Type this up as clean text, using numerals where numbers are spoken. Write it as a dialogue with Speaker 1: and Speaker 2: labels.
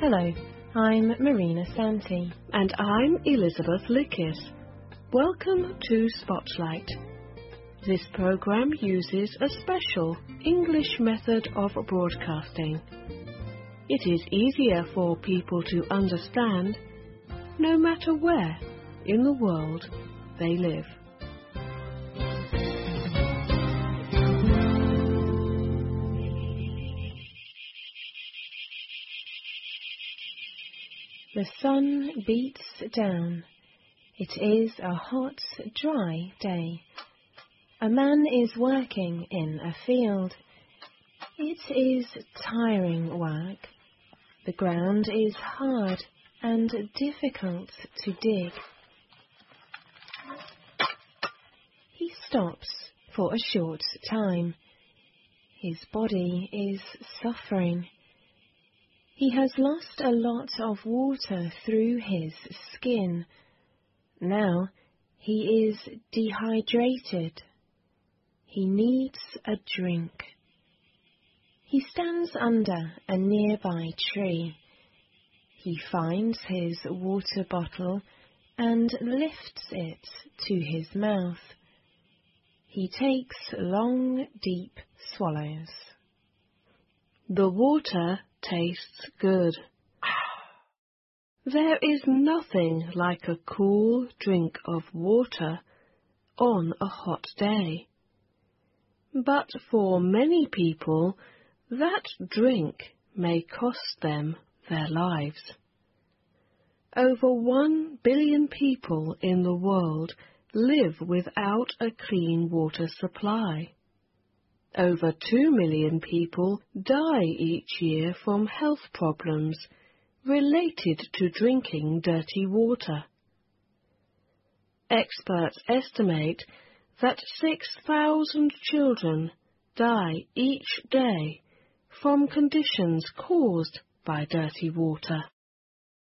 Speaker 1: Hello, I'm Marina Santi.
Speaker 2: And I'm Elizabeth Lickis. Welcome to Spotlight. This program uses a special English method of broadcasting. It is easier for people to understand no matter where in the world they live.
Speaker 1: The sun beats down. It is a hot, dry day. A man is working in a field. It is tiring work. The ground is hard and difficult to dig. He stops for a short time. His body is suffering. He has lost a lot of water through his skin. Now he is dehydrated. He needs a drink. He stands under a nearby tree. He finds his water bottle and lifts it to his mouth. He takes long, deep swallows.
Speaker 2: The water tastes good. There is nothing like a cool drink of water on a hot day. But for many people, that drink may cost them their lives. Over 1 billion people in the world live without a clean water supply. Over 2 million people die each year from health problems related to drinking dirty water. Experts estimate that 6,000 children die each day from conditions caused by dirty water.